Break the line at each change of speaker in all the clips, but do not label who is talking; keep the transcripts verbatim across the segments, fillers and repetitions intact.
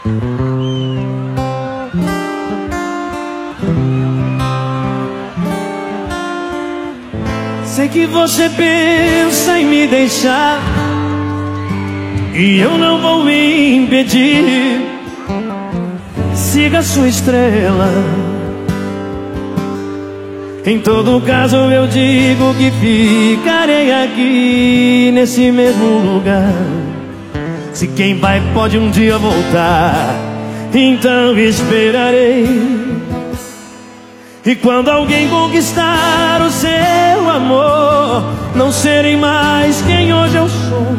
Sei que você pensa em me deixar e eu não vou me impedir. Siga sua estrela. Em todo caso eu digo que ficarei aqui nesse mesmo lugar. Se quem vai pode um dia voltar, então esperarei. E quando alguém conquistar o seu amor, não serei mais quem hoje eu sou.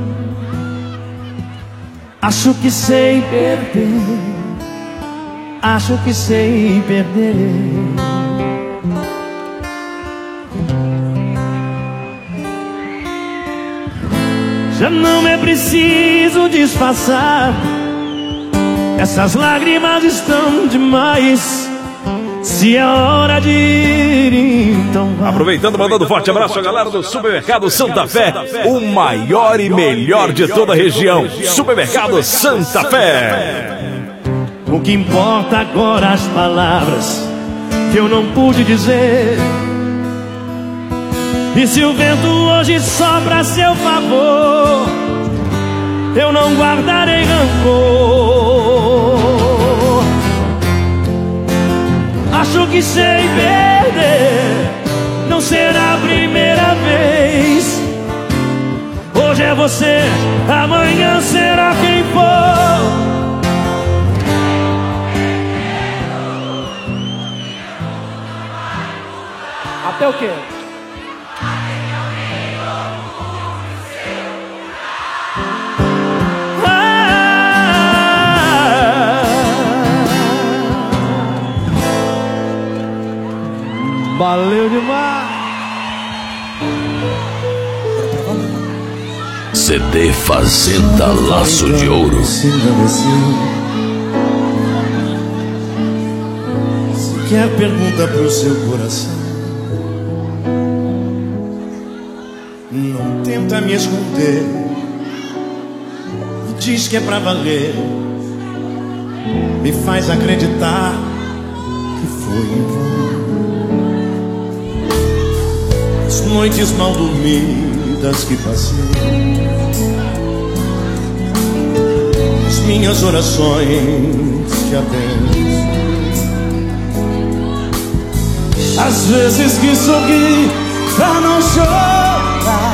Acho que sei perder, acho que sei perder. Já não é preciso disfarçar, essas lágrimas estão demais. Se é hora de ir, então vai.
Aproveitando, mandando um forte abraço à galera do Supermercado Santa Fé, o maior e melhor de toda a região. Supermercado Santa Fé.
O que importa agora as palavras que eu não pude dizer. E se o vento hoje sopra a seu favor, eu não guardarei rancor. Acho que sei perder, não será a primeira vez. Hoje é você, amanhã será quem for.
Até o quê?
Valeu demais.
C D Fazenda Laço de Ouro.
Quer pergunta pro seu coração, não tenta me esconder, me diz que é pra valer, me faz acreditar que foi em vão. As noites mal dormidas que passei, as minhas orações que abençoei, as vezes que sorri pra não chorar,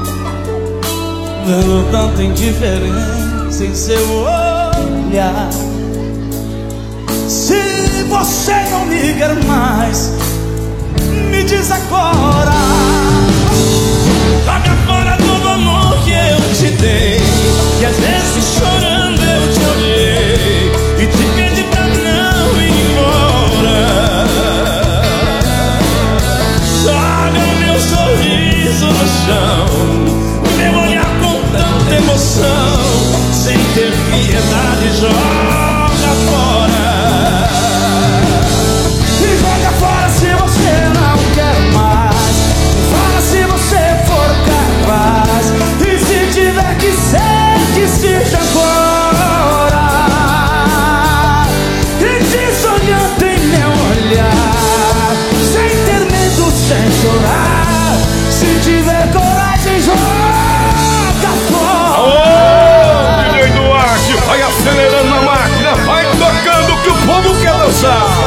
vendo tanta indiferença em seu olhar. Se você não me quer mais, me diz agora. Joga fora todo o amor que eu te dei, que às vezes chorando eu te olhei e te pedi pra não ir embora. Joga o meu sorriso no chão, meu olhar com tanta emoção, sem ter piedade, joga fora. E joga fora se você não quer mais, fala se você for capaz, e se tiver que ser, que seja agora. E diz olhando em meu olhar, sem ter medo, sem chorar, se tiver coragem, joga fora.
Ô, D J Duarte, vai acelerando a máquina, vai tocando que o povo quer dançar.